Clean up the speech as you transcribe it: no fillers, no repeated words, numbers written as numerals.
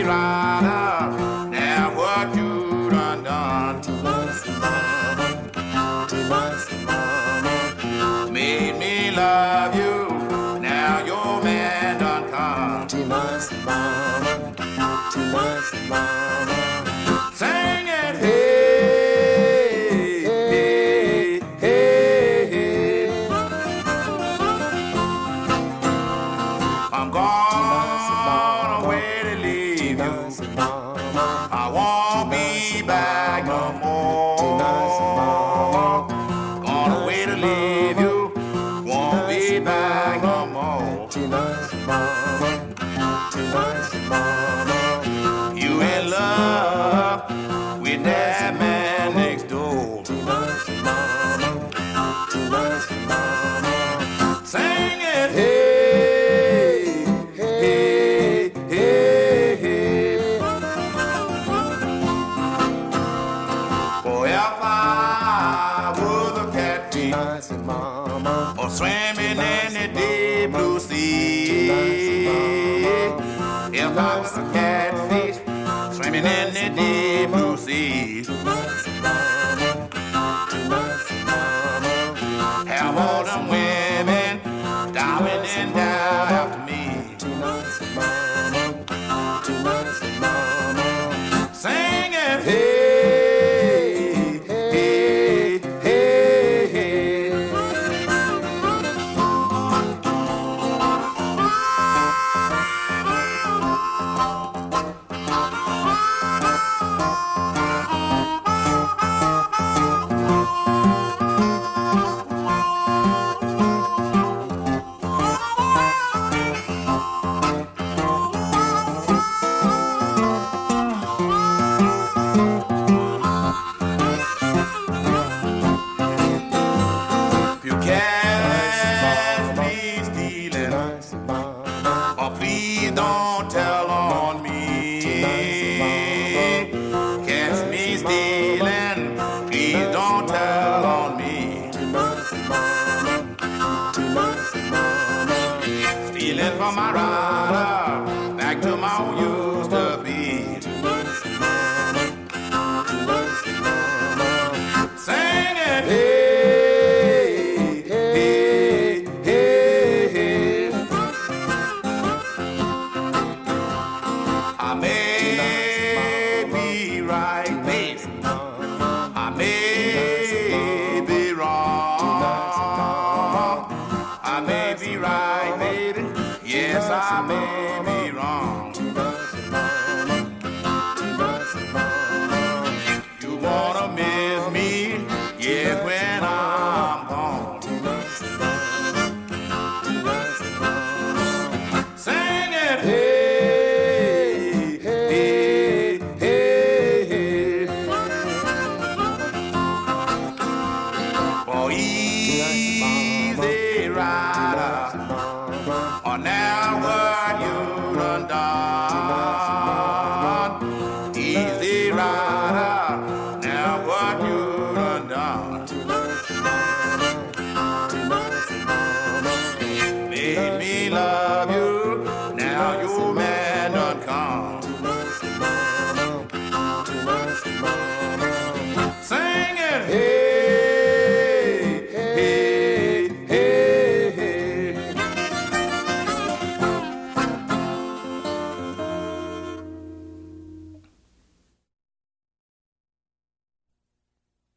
rider. Now what you done done to mama, made me love you. Now your man done come. Mama, sing it, hey, hey, hey, hey. I'm gone away to leave you. I won't be back no more. Gone away to leave you. Won't be back no more. You in love with that man next door. Sing it, hey, hey, hey, hey. For if I was a catfish or swimming in the deep blue sea, if I was a catfish swimming in the deep blue sea, have all them women diving in down after me. Sing it, hey, hey, hey, hey. If you catch me stealing, oh please don't tell on me. Catch me stealing, please don't tell on me. Stealing from my rider, back to my old used to be. Sing it, hey, hey, hey, hey. I may be right, baby. I may be wrong. I may be right, baby. Yes, I may be wrong. You wanna miss me? Yes, when I'm gone. Sing it, hey, hey, hey, hey. For easy rider, or now what you done done. Easy rider, now what you done done. Made me love you, now your man done come. Sing it, hey.